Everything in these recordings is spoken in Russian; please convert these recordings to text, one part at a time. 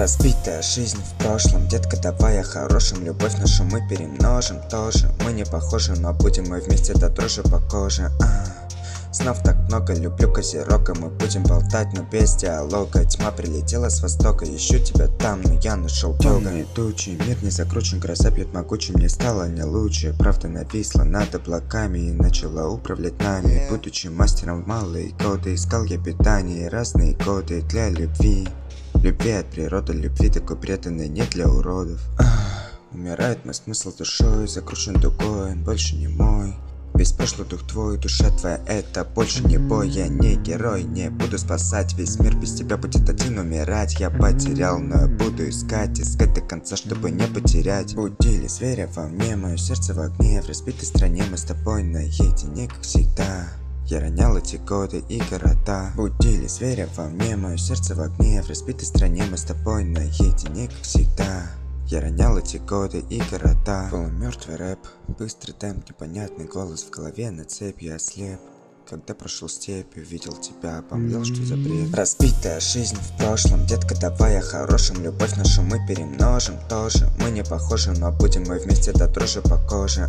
Разбитая жизнь в прошлом, детка, давай о хорошем. Любовь нашу мы перемножим тоже. Мы не похожи, но будем мы вместе до дрожи по коже. Снов так много, люблю козерога. Мы будем болтать, но без диалога. Тьма прилетела с востока, ищу тебя там, но я нашел Бога. Темные тучи, мир не закручен, гроза бьет могучим. Мне стало не лучше, правда нависла над облаками и начала управлять нами. Будучи мастером в малые годы, искал я питание разные годы для любви. Любви от природы, любви такой преданной не для уродов. Умирает мой смысл душой, закручен дугой, он больше не мой. Весь прошлый дух твой, душа твоя, это больше не бой. Я не герой, не буду спасать весь мир, без тебя будет один умирать. Я потерял, но я буду искать до конца, чтобы не потерять. Будили зверя во мне, мое сердце в огне. В разбитой стране мы с тобой наедине, как всегда. Я ронял эти годы и города. Будили зверя во мне, мое сердце в огне. В разбитой стране мы с тобой наедине, как всегда. Я ронял эти годы и города. Полумертвый рэп, быстрый темп, непонятный голос в голове, на цепь я ослеп. Когда прошел степь, увидел тебя, обомлел, что за бред. Разбитая жизнь в прошлом, детка, давай о хорошем. Любовь нашу мы перемножим тоже. Мы не похожи, но будем мы вместе до дрожи по коже.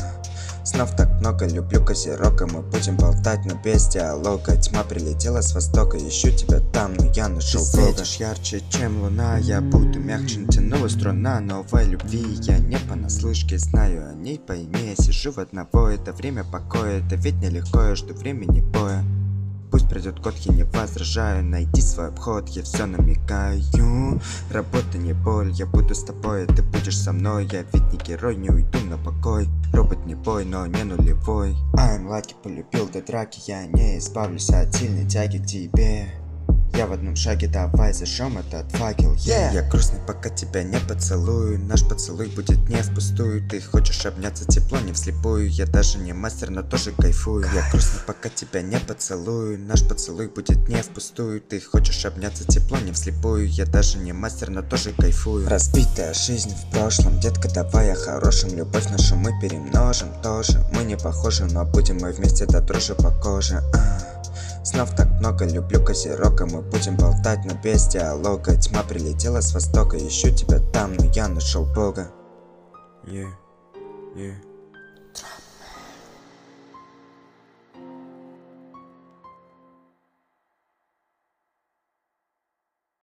Снов так много, люблю козерога. Мы будем болтать, но без диалога. Тьма прилетела с востока, ищу тебя там, но я нашел Бога. Ты светишь ярче, чем луна. Я буду мягче, натянула струна новой любви. Я не понаслышке знаю о ней, пойми. Я сижу в одного, это время покоя. Это ведь нелегко, я жду времени боя. Пусть пройдет год, я не возражаю. Найди свой обход, я все намекаю. Работа не боль, я буду с тобой, ты будешь со мной. Я ведь не герой, не уйду на покой. Робот не бой, но не нулевой. I'm lucky, полюбил до драки. Я не избавлюсь от сильной тяги к тебе. Я в одном шаге, давай зажжем этот факел, Я грустный, пока тебя не поцелую. Наш поцелуй будет не впустую. Ты хочешь обняться тепло, не вслепую. Я даже не мастер, но тоже кайфую. Я грустный, пока тебя не поцелую. Наш поцелуй будет не впустую. Ты хочешь обняться тепло, не вслепую. Я даже не мастер, но тоже кайфую. Разбитая жизнь в прошлом, детка, давай о хорошем. Любовь нашу мы перемножим тоже. Мы не похожи, но будем мы вместе до дрожи по коже. Снов так много, люблю козерога. Мы будем болтать, но без диалога. Тьма прилетела с востока, ищу тебя там, но я нашел Бога.